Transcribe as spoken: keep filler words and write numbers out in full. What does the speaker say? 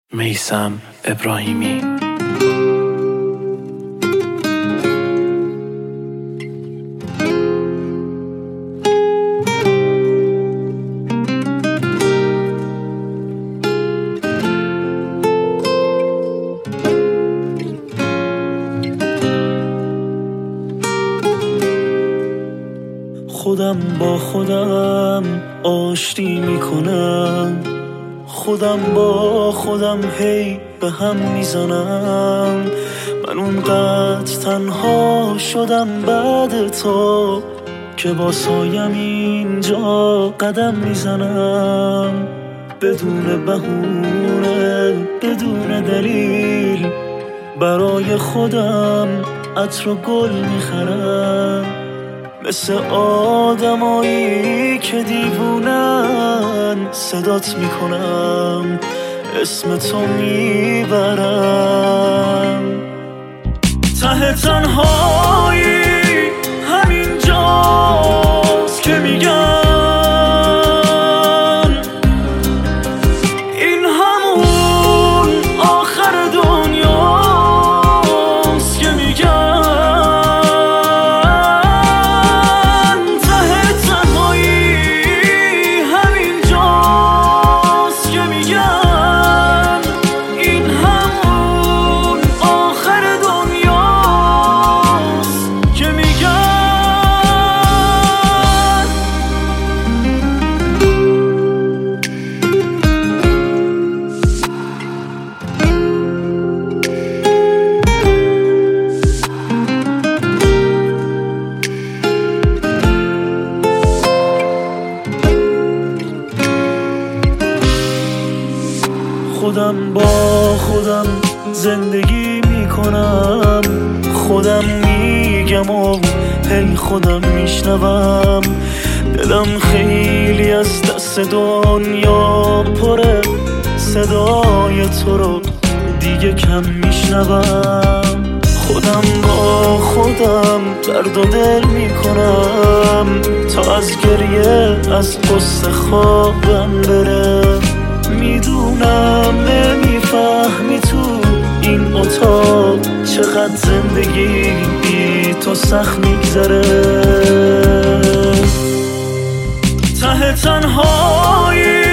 میثم ابراهیمی. خودم با خودم آشتی میکنم، خودم با خودم هی به هم میزنم. من اونقدر تنها شدم بعد تو که با سایم اینجا قدم میزنم. بدون بهونه بدون دلیل برای خودم عطر و گل میخرم، مثل آدمایی که دیوونن صدات میکنم، اسم تو میبرم. ته تنهایی همین جاست که میگن این همون آخر دنیاست، که میگن خودم با خودم زندگی میکنم، خودم میگم و هی خودم میشنوم. دلم خیلی از دست دنیا پره، صدای تو رو دیگه کم میشنوم. خودم با خودم درد و دل میکنم تا از گریه از قصه خوابم بره. میدونم نمیفهمی تو این اتاق چقدر زندگی بی تو سخت میگذره. ته تنهایی